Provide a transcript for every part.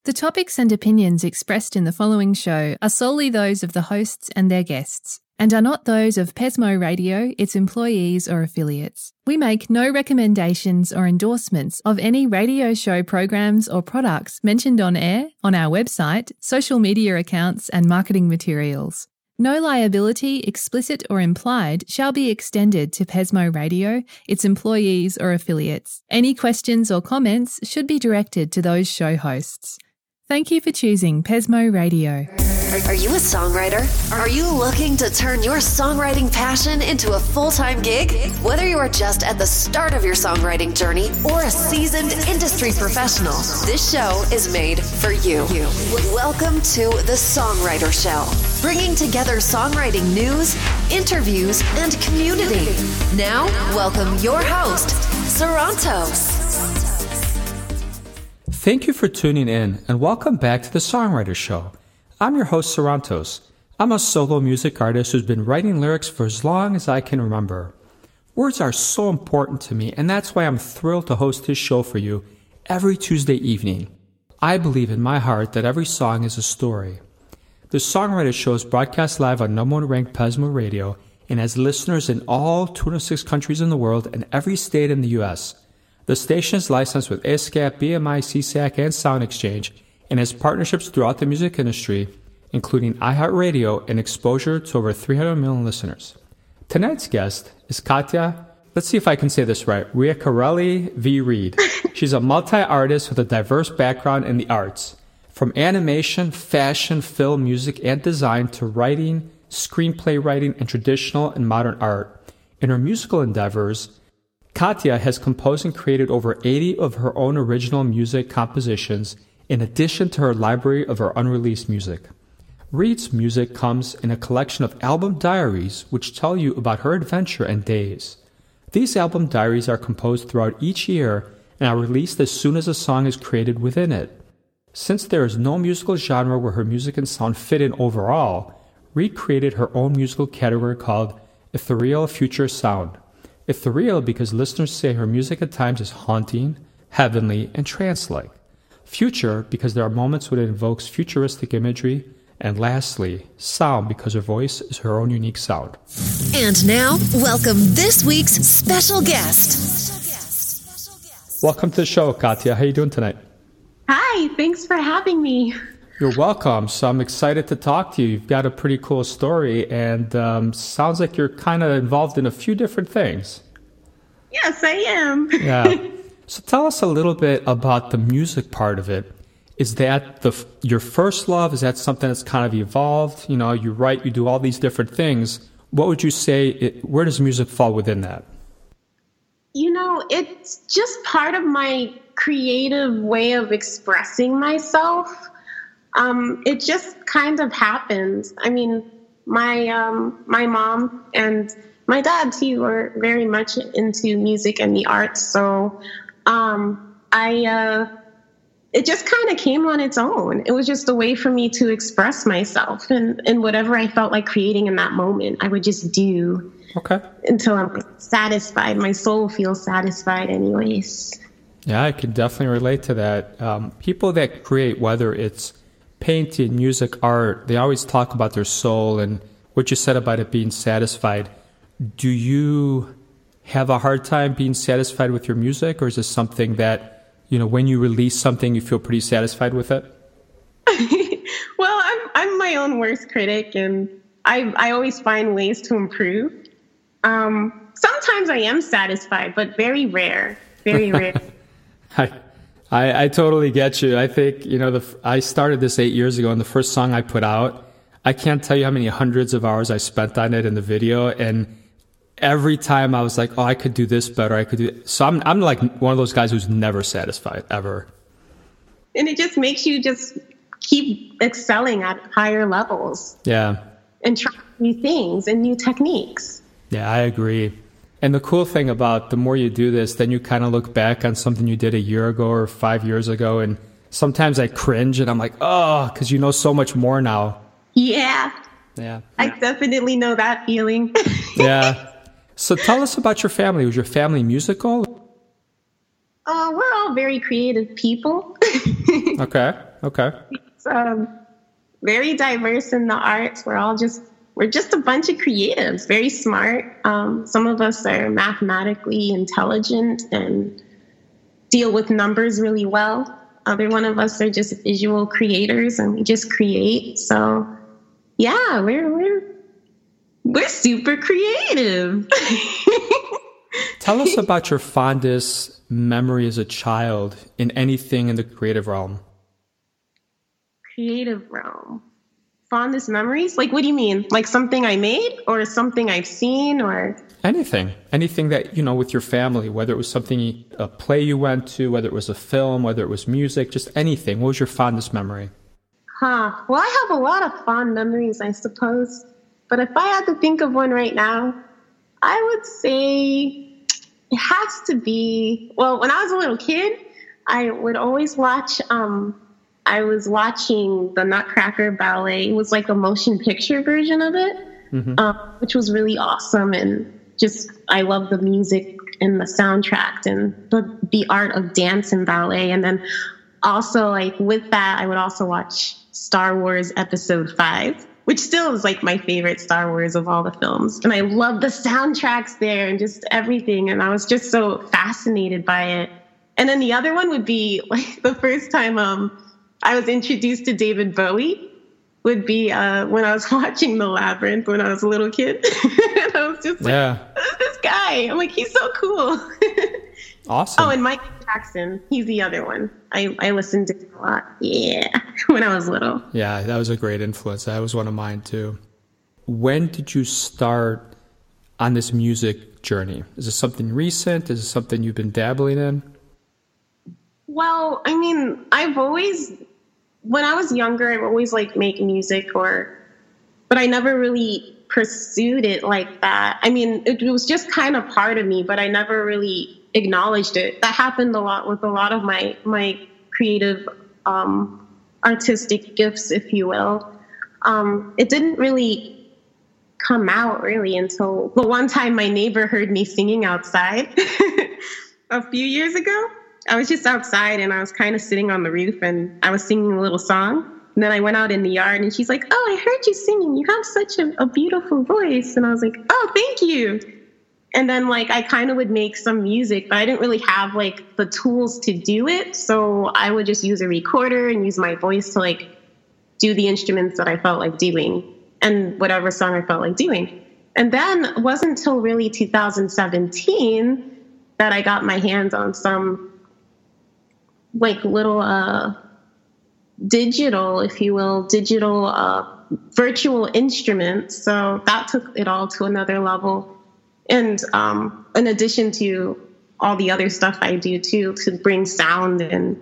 The topics and opinions expressed in the following show are solely those of the hosts and their guests, and are not those of Pesmo Radio, its employees or affiliates. We make no recommendations or endorsements of any radio show programs or products mentioned on air, on our website, social media accounts and marketing materials. No liability, explicit or implied, shall be extended to Pesmo Radio, its employees or affiliates. Any questions or comments should be directed to those show hosts. Thank you for choosing Pesmo Radio. Are you a songwriter? Are you looking to turn your songwriting passion into a full-time gig? Whether you are just at the start of your songwriting journey or a seasoned industry professional, this show is made for you. Welcome to The Songwriter Show, bringing together songwriting news, interviews, and community. Now, welcome your host, Sarantos. Thank you for tuning in, and welcome back to The Songwriter Show. I'm your host, Sarantos. I'm a solo music artist who's been writing lyrics for as long as I can remember. Words are so important to me, and that's why I'm thrilled to host this show for you every Tuesday evening. I believe in my heart that every song is a story. The Songwriter Show is broadcast live on number one ranked Pesmo Radio and has listeners in all 206 countries in the world and every state in the U.S. The station is licensed with ASCAP, BMI, CSAC, and Sound Exchange, and has partnerships throughout the music industry, including iHeartRadio and exposure to over 300 million listeners. Tonight's guest is Katya, let's see if I can say this right, Riacarelli V. Reed. She's a multi-artist with a diverse background in the arts, from animation, fashion, film, music, and design to writing, screenplay writing, and traditional and modern art. In her musical endeavors, Katya has composed and created over 80 of her own original music compositions, in addition to her library of her unreleased music. Reed's music comes in a collection of album diaries which tell you about her adventure and days. These album diaries are composed throughout each year and are released as soon as a song is created within it. Since there is no musical genre where her music and sound fit in overall, Reed created her own musical category called Ethereal Future Sound. Ethereal because listeners say her music at times is haunting, heavenly, and trance-like. Future because there are moments when it invokes futuristic imagery. And lastly, sound because her voice is her own unique sound. And now, welcome this week's special guest. Welcome to the show, Katya. How are you doing tonight? Hi, thanks for having me. You're welcome. So I'm excited to talk to you. You've got a pretty cool story, and sounds like you're kind of involved in a few different things. Yes, I am. Yeah. So tell us a little bit about the music part of it. Is that your first love? Is that something that's kind of evolved? You know, you write, you do all these different things. What would you say, where does music fall within that? You know, it's just part of my creative way of expressing myself. It just kind of happens. I mean, my mom and my dad too were very much into music and the arts, so it just kind of came on its own. It was just a way for me to express myself, and whatever I felt like creating in that moment, I would just do. Okay. Until I'm satisfied. My soul feels satisfied anyways. Yeah, I can definitely relate to that. People that create, whether it's painting, music, art, they always talk about their soul and what you said about it being satisfied. Do you have a hard time being satisfied with your music, or is this something that, you know, when you release something, you feel pretty satisfied with it? Well, I'm my own worst critic, and I always find ways to improve. Sometimes I am satisfied, but very rare. Very rare. I totally get you. I think, you know, I started this 8 years ago, and the first song I put out, I can't tell you how many hundreds of hours I spent on it in the video, and every time I was like, oh, I could do this better. I could do it. So I'm like one of those guys who's never satisfied, ever. And it just makes you just keep excelling at higher levels. Yeah. And try new things and new techniques. Yeah, I agree. And the cool thing about the more you do this, then you kind of look back on something you did a year ago or 5 years ago, and sometimes I cringe and I'm like, oh, because you know so much more now. Yeah. Yeah. I definitely know that feeling. Yeah. So tell us about your family. Was your family musical? We're all very creative people. Okay. Okay. It's very diverse in the arts. We're just a bunch of creatives, very smart. Some of us are mathematically intelligent and deal with numbers really well. Other one of us are just visual creators, and we just create. So, yeah, we're super creative. Tell us about your fondest memory as a child in anything in the creative realm. Creative realm. Fondest memories? Like, what do you mean? Like something I made or something I've seen or? Anything that, with your family, whether it was something, a play you went to, whether it was a film, whether it was music, just anything. What was your fondest memory? Well, I have a lot of fond memories, I suppose. But if I had to think of one right now, I would say it has to be, well, when I was a little kid, I would always watch, I was watching the Nutcracker Ballet. It was like a motion picture version of it, which was really awesome. And just, I love the music and the soundtrack and the art of dance and ballet. And then also, like, with that, I would also watch Star Wars Episode 5, which still is like my favorite Star Wars of all the films. And I love the soundtracks there and just everything. And I was just so fascinated by it. And then the other one would be like the first time I was introduced to David Bowie would be when I was watching The Labyrinth when I was a little kid. And I was just like, this guy. I'm like, he's so cool. Awesome. Oh, and Michael Jackson. He's the other one. I listened to him a lot. Yeah, when I was little. Yeah, that was a great influence. That was one of mine too. When did you start on this music journey? Is this something recent? Is it something you've been dabbling in? Well, I mean, when I was younger, I would always like make music but I never really pursued it like that. I mean, it was just kind of part of me, but I never really acknowledged it. That happened a lot with a lot of my creative, artistic gifts, if you will. It didn't really come out really until the one time my neighbor heard me singing outside a few years ago. I was just outside and I was kind of sitting on the roof and I was singing a little song. And then I went out in the yard and she's like, "Oh, I heard you singing. You have such a beautiful voice." And I was like, "Oh, thank you." And then like I kind of would make some music, but I didn't really have like the tools to do it. So I would just use a recorder and use my voice to like do the instruments that I felt like doing and whatever song I felt like doing. And then it wasn't until really 2017 that I got my hands on some like little digital, if you will, virtual instruments. So that took it all to another level. And in addition to all the other stuff I do too, to bring sound and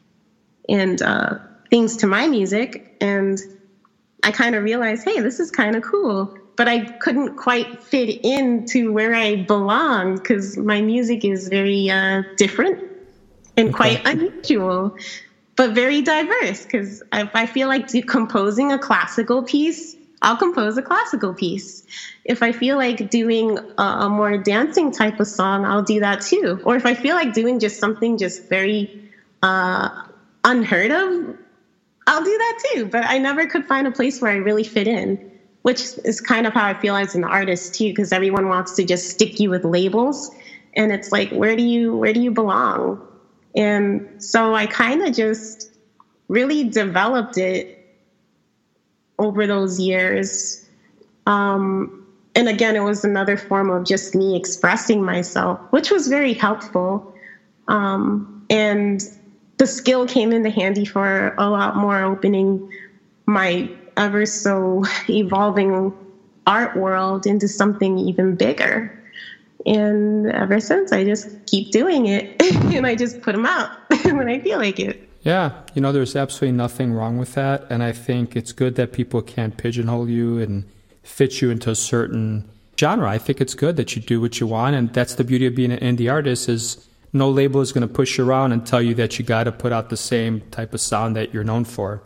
things to my music. And I kind of realized, hey, this is kind of cool. But I couldn't quite fit into where I belong because my music is very different and quite unusual, but very diverse. Because if I feel like composing a classical piece, I'll compose a classical piece. If I feel like doing a more dancing type of song, I'll do that too. Or if I feel like doing just something just very unheard of, I'll do that too. But I never could find a place where I really fit in, which is kind of how I feel as an artist too, because everyone wants to just stick you with labels. And it's like, where do you belong? And so I kind of just really developed it over those years. And again, it was another form of just me expressing myself, which was very helpful. And the skill came into handy for a lot more opening my ever so evolving art world into something even bigger. And ever since, I just keep doing it and I just put them out when I feel like it. Yeah, there's absolutely nothing wrong with that. And I think it's good that people can't pigeonhole you and fit you into a certain genre. I think it's good that you do what you want. And that's the beauty of being an indie artist is no label is going to push you around and tell you that you got to put out the same type of sound that you're known for.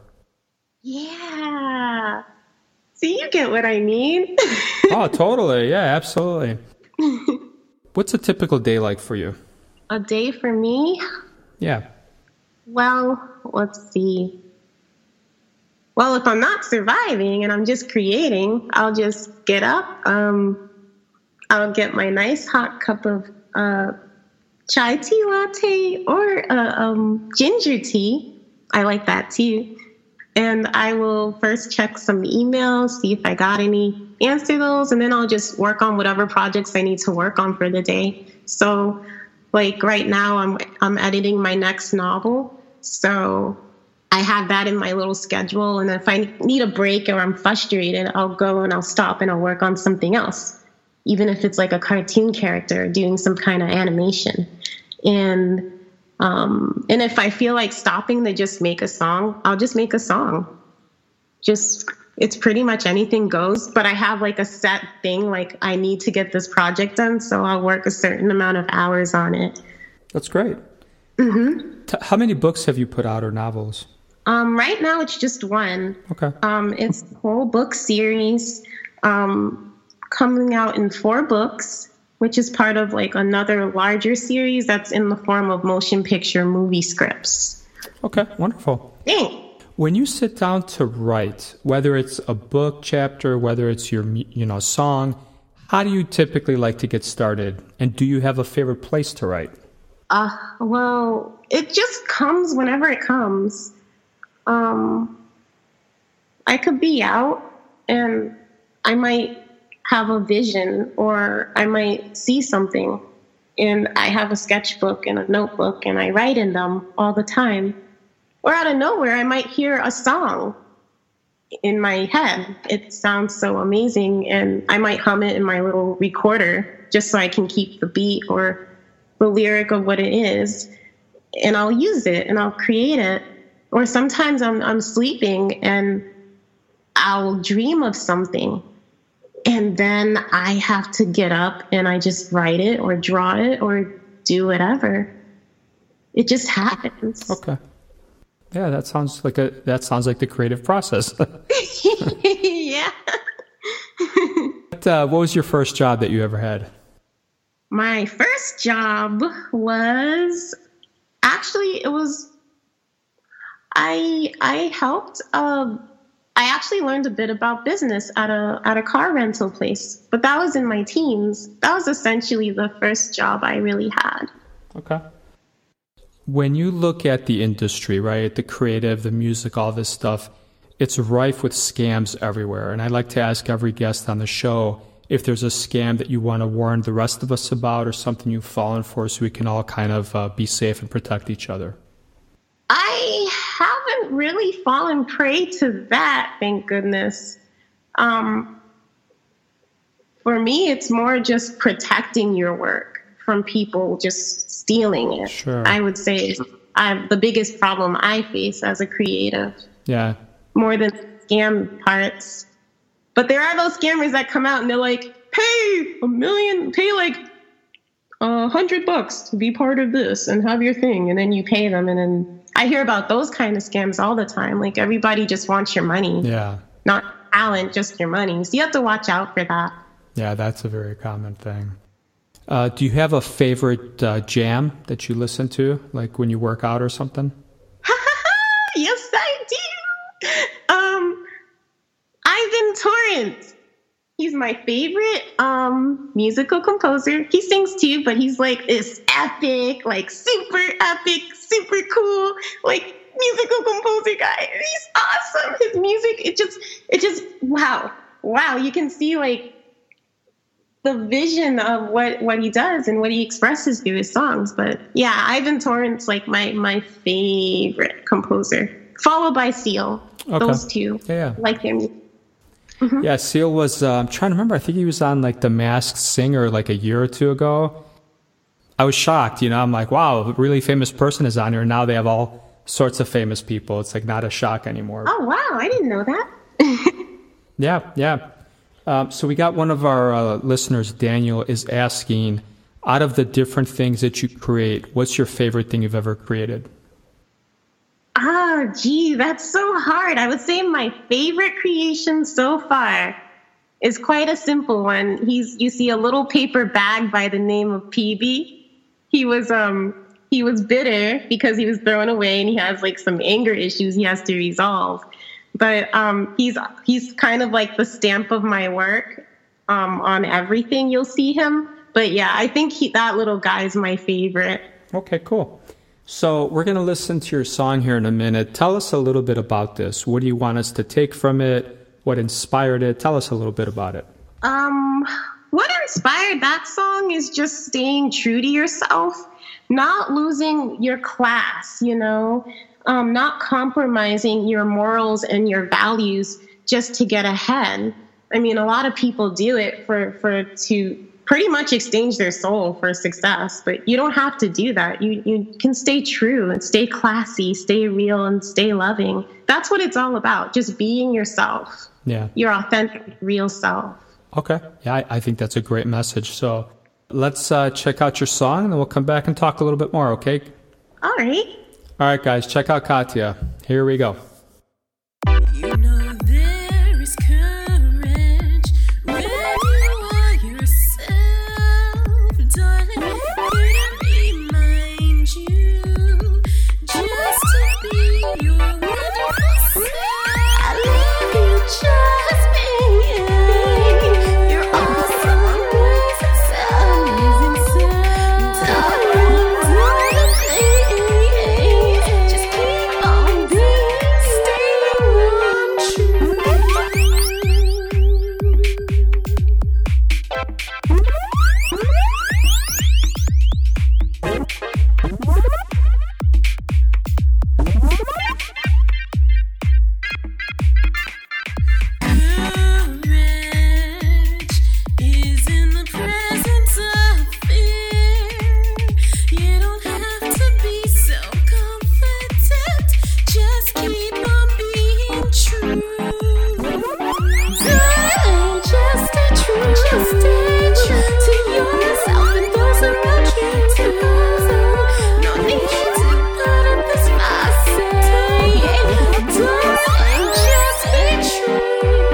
Yeah. So you get what I mean? Oh, totally. Yeah, absolutely. What's a typical day like for you? A day for me? Yeah. Well, let's see. well, if I'm not surviving and I'm just creating, I'll just get up. I'll get my nice hot cup of chai tea latte or ginger tea. I like that too. And I will first check some emails, see if I got any, answer those, and then I'll just work on whatever projects I need to work on for the day. So, like right now, I'm editing my next novel. So I have that in my little schedule. And if I need a break or I'm frustrated, I'll go and I'll stop and I'll work on something else, even if it's like a cartoon character doing some kind of animation. And if I feel like stopping to just make a song, I'll just make a song. It's pretty much anything goes, but I have like a set thing, like I need to get this project done, so I'll work a certain amount of hours on it. That's great. Mm-hmm. How many books have you put out or novels? Right now it's just one. Okay. It's a whole book series, coming out in 4 books, which is part of like another larger series that's in the form of motion picture movie scripts. Okay, wonderful. Thanks. When you sit down to write, whether it's a book chapter, whether it's your song, how do you typically like to get started? And do you have a favorite place to write? Well, it just comes whenever it comes. I could be out and I might have a vision, or I might see something and I have a sketchbook and a notebook and I write in them all the time. Or out of nowhere, I might hear a song in my head. It sounds so amazing, and I might hum it in my little recorder just so I can keep the beat or the lyric of what it is, and I'll use it and I'll create it. Or sometimes I'm sleeping and I'll dream of something, and then I have to get up and I just write it or draw it or do whatever. It just happens. Okay. Yeah, that sounds like the creative process. Yeah. What was your first job that you ever had? My first job was I helped. I actually learned a bit about business at a car rental place, but that was in my teens. That was essentially the first job I really had. Okay. When you look at the industry, right, the creative, the music, all this stuff, it's rife with scams everywhere. And I like to ask every guest on the show if there's a scam that you want to warn the rest of us about, or something you've fallen for, so we can all kind of be safe and protect each other. I haven't really fallen prey to that, thank goodness. For me, it's more just protecting your work from people just stealing it. Sure. I would say the biggest problem I face as a creative. Yeah. More than scam parts. But there are those scammers that come out and they're like, pay like $100 to be part of this and have your thing. And then you pay them. And then I hear about those kind of scams all the time. Like everybody just wants your money. Yeah. Not talent, just your money. So you have to watch out for that. Yeah, that's a very common thing. Do you have a favorite jam that you listen to, like when you work out or something? Yes, I do. Ivan Torrent. He's my favorite musical composer. He sings too, but he's like this epic, like super epic, super cool, like musical composer guy. He's awesome. His music, it just wow. You can see like the vision of what he does and what he expresses through his songs. But yeah, Ivan Torrent's like my favorite composer, followed by Seal. Okay. Those two. Yeah. Like their music. Mm-hmm. Yeah, Seal was, I'm trying to remember, I think he was on like The Masked Singer like a year or two ago. I was shocked, I'm like, wow, a really famous person is on here. Now they have all sorts of famous people. It's like not a shock anymore. Oh, wow, I didn't know that. Yeah. So we got one of our listeners, Daniel, is asking, out of the different things that you create, what's your favorite thing you've ever created? Gee, that's so hard. I would say my favorite creation so far is quite a simple one. You see a little paper bag by the name of PB. He was bitter because he was thrown away and he has like some anger issues he has to resolve. But he's kind of like the stamp of my work on everything. You'll see him. But yeah, I think that little guy is my favorite. Okay, cool. So we're going to listen to your song here in a minute. Tell us a little bit about this. What do you want us to take from it? What inspired it? Tell us a little bit about it. What inspired that song is just staying true to yourself, not losing your class, not compromising your morals and your values just to get ahead. I mean, a lot of people do it to pretty much exchange their soul for success, but you don't have to do that. You can stay true and stay classy, stay real, and stay loving. That's what it's all about, just being yourself. Yeah. Your authentic, real self. Okay. Yeah, I think that's a great message. So let's check out your song, and then we'll come back and talk a little bit more, okay? All right. All right, guys, check out Katya. Here we go. You know there is courage when you are yourself, darling. It reminds you just to be your wonderful self. I love you just being you. You're awesome, amazing self, darling. Just keep on being, staying Courage is in the presence of fear. You don't have to be so confident. Just keep on being true. Darling, just stay true. Just stay true to yourself and those around you too. No need to put up this facade. Darling, just be true.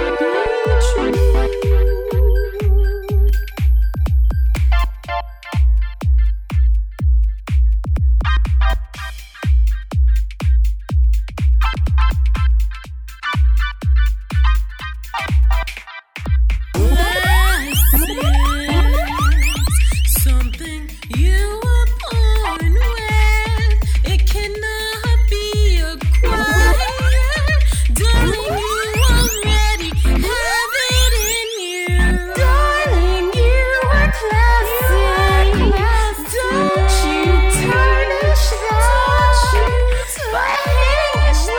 Something you were born with, it cannot be acquired. Darling, you already have it in you. Darling, you are classic. Don't you tarnish that by hanging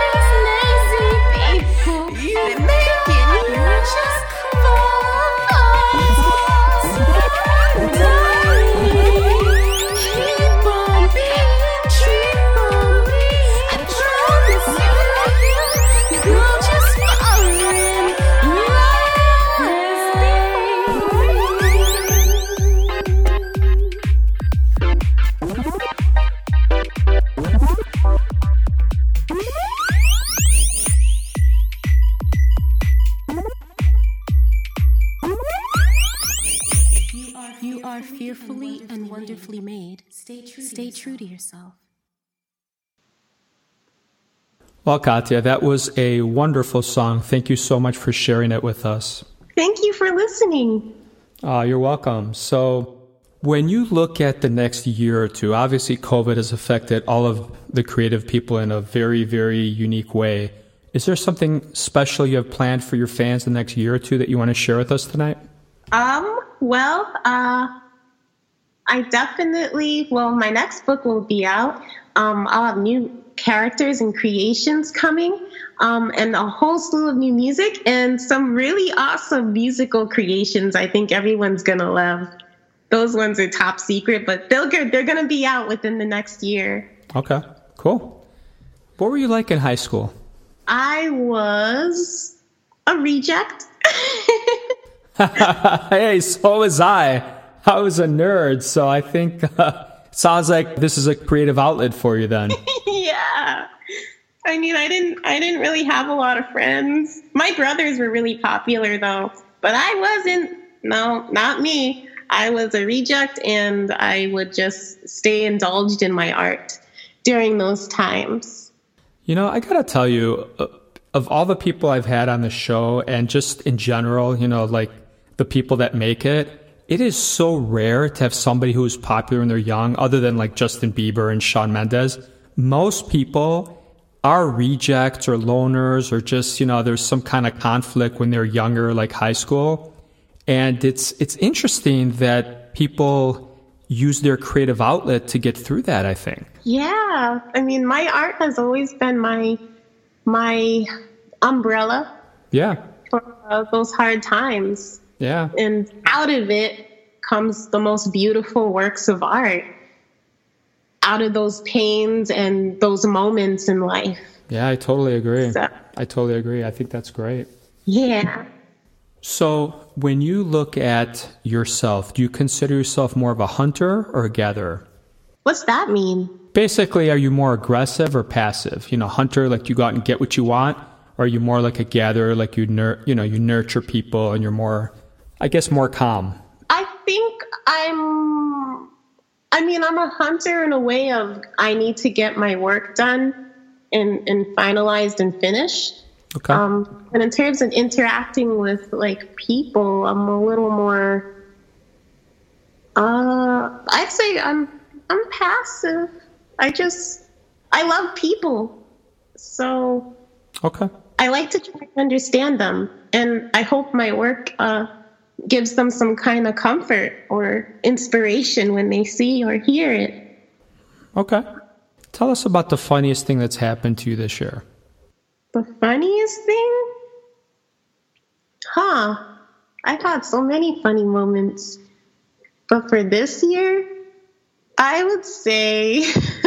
with these lazy people. You're making you just fall apart. Darling, keep on being true. I promise you, you'll just fall in You are fearfully and wonderfully made. Stay true to yourself. Well, Katya, that was a wonderful song. Thank you so much for sharing it with us. Thank you for listening. You're welcome. So when you look at the next year or two, obviously COVID has affected all of the creative people in a very, very unique way. Is there something special you have planned for your fans the next year or two that you want to share with us tonight? My next book will be out. I'll have new characters and creations coming, and a whole slew of new music and some really awesome musical creations I think everyone's going to love. Those ones are top secret, but they're going to be out within the next year. Okay, cool. What were you like in high school? I was a reject. Hey, so was I. I was a nerd, so I think sounds like this is a creative outlet for you then. Yeah. I mean, I didn't really have a lot of friends. My brothers were really popular though, but I wasn't. No, not me. I was a reject, and I would just stay indulged in my art during those times. You know, I gotta tell you, of all the people I've had on the show and just in general, you know, like the people that make it, it is so rare to have somebody who is popular when they're young, other than like Justin Bieber and Shawn Mendes. Most people are rejects or loners or just, you know, there's some kind of conflict when they're younger, like high school. And it's interesting that people use their creative outlet to get through that, I think. Yeah. I mean, my art has always been my umbrella Yeah. for those hard times. Yeah. And out of it comes the most beautiful works of art. Out of those pains and those moments in life. Yeah, I totally agree. So, I totally agree. I think that's great. yeah. So when you look at yourself, do you consider yourself more of a hunter or a gatherer? What's that mean? Basically, are you more aggressive or passive? You know, hunter, like you go out and get what you want, or are you more like a gatherer, like you nurture people and you're more, I guess, more calm? I think I'm a hunter in a way of I need to get my work done and finalized and finished. Okay. And in terms of interacting with like people, I'm a little more, I'd say I'm passive. I love people. So Okay. I like to try to understand them, and I hope my work gives them some kind of comfort or inspiration when they see or hear it. Okay. Tell us about the funniest thing that's happened to you this year. The funniest thing? I've had so many funny moments. But for this year, I would say,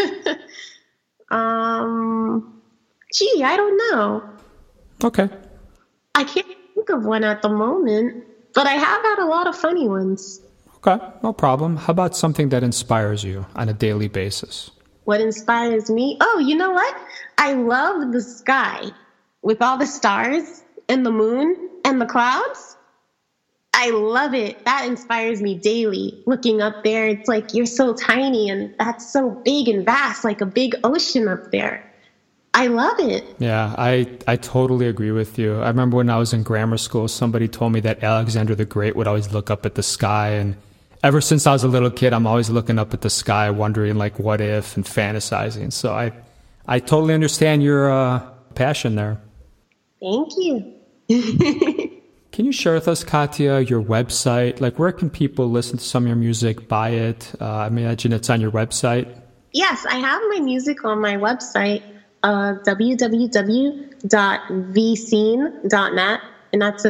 I don't know. Okay. I can't think of one at the moment, but I have had a lot of funny ones. Okay. No problem. How about something that inspires you on a daily basis? What inspires me? Oh, you know what? I love the sky with all the stars and the moon and the clouds. I love it. That inspires me daily. Looking up there, it's like you're so tiny and that's so big and vast, like a big ocean up there. I love it. Yeah, I totally agree with you. I remember when I was in grammar school, somebody told me that Alexander the Great would always look up at the sky, and ever since I was a little kid, I'm always looking up at the sky, wondering like what if and fantasizing. So I totally understand your passion there. Thank you. Can you share with us, Katya, your website? Like, where can people listen to some of your music, buy it? I imagine it's on your website. Yes, I have my music on my website, www.vscene.net, and that's a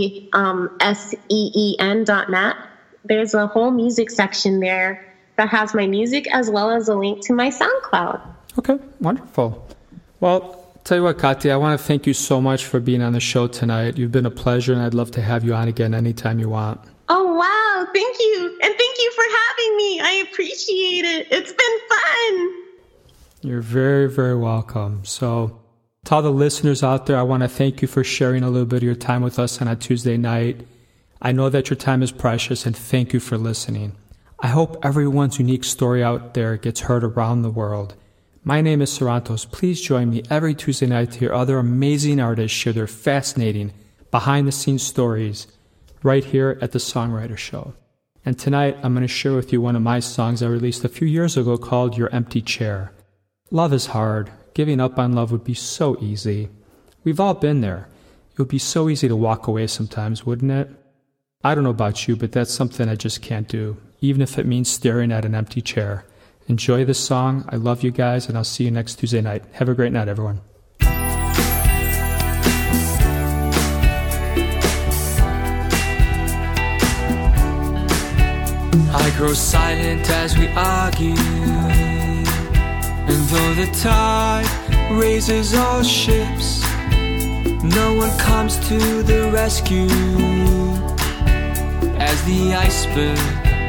VSEEN.net. There's a whole music section there that has my music as well as a link to my SoundCloud. Okay, wonderful. Well, tell you what, Katya, I want to thank you so much for being on the show tonight. You've been a pleasure, and I'd love to have you on again anytime you want. Oh, wow. Thank you. And thank you for having me. I appreciate it. It's been fun. You're very, very welcome. So to all the listeners out there, I want to thank you for sharing a little bit of your time with us on a Tuesday night. I know that your time is precious, and thank you for listening. I hope everyone's unique story out there gets heard around the world. My name is Sarantos. Please join me every Tuesday night to hear other amazing artists share their fascinating behind-the-scenes stories right here at the Songwriter Show. And tonight, I'm going to share with you one of my songs I released a few years ago called Your Empty Chair. Love is hard. Giving up on love would be so easy. We've all been there. It would be so easy to walk away sometimes, wouldn't it? I don't know about you, but that's something I just can't do, even if it means staring at an empty chair. Enjoy this song. I love you guys, and I'll see you next Tuesday night. Have a great night, everyone. I grow silent as we argue, and though the tide raises all ships, no one comes to the rescue as the iceberg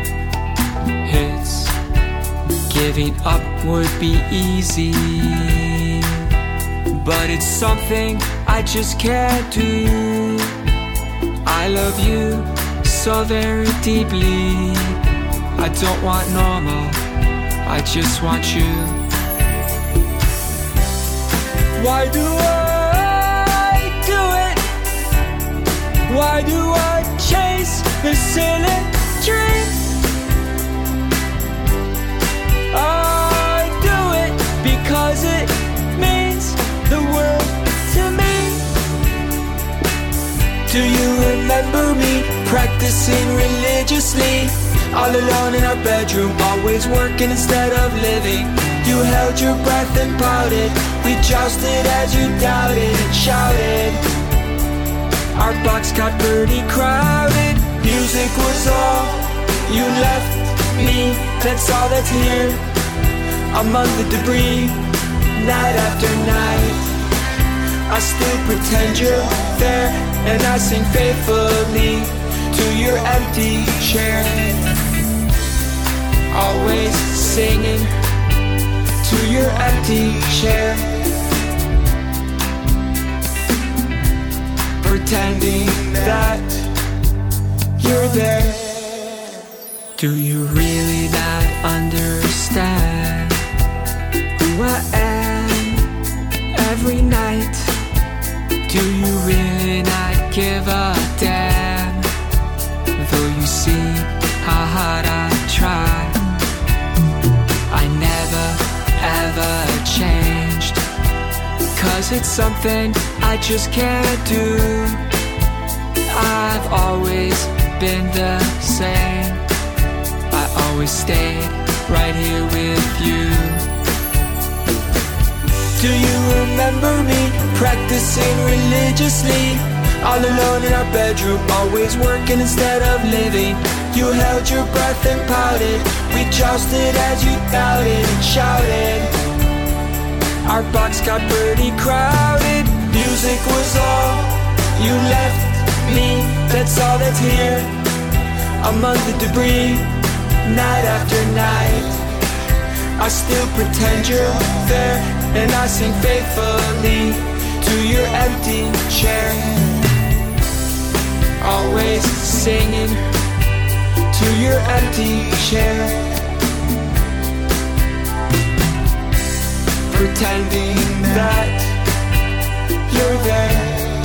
hits. Giving up would be easy, but it's something I just can't do. I love you so very deeply. I don't want normal, I just want you. Why do I Do you remember me practicing religiously? All alone in our bedroom, always working instead of living. You held your breath and pouted. We jousted as you doubted and shouted. Our box got pretty crowded. Music was all you left me. That's all that's here among the debris. Night after night, I still pretend you're there, and I sing faithfully to your empty chair. Always singing to your empty chair, pretending that you're there. Do you really not understand who I am every night? Do you really not give a damn? Though you see how hard I try, I never ever changed, 'cause it's something I just can't do. I've always been the same. I always stayed right here with you. Do you remember me practicing religiously? All alone in our bedroom, always working instead of living. You held your breath and pouted. We jousted as you doubted and shouted. Our box got pretty crowded. Music was all you left me. That's all that's here among the debris. Night after night, I still pretend you're there, and I sing faithfully to your empty chair. Always singing to your empty chair, pretending that you're there.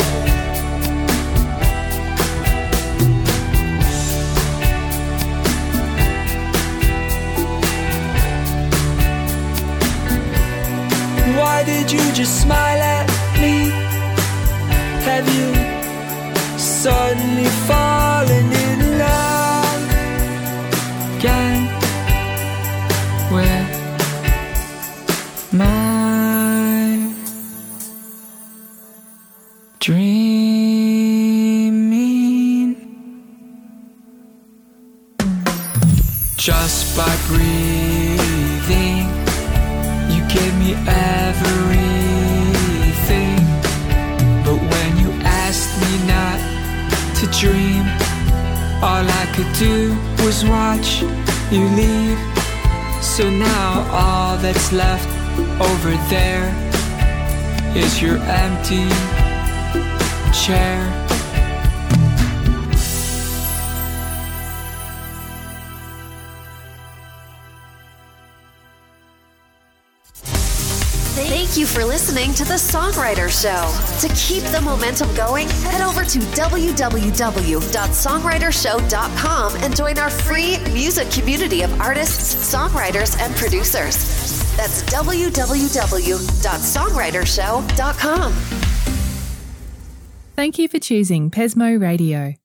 Why did you just smile at me? Have you suddenly fallen in love again with my dreaming? Just by breathing, you gave me everything. But when you asked me not to dream, all I could do was watch you leave. So now all that's left over there is your empty chair. Thank you for listening to The Songwriter Show. To keep the momentum going, head over to www.songwritershow.com and join our free music community of artists, songwriters, and producers. That's www.songwritershow.com. Thank you for choosing Pesmo Radio.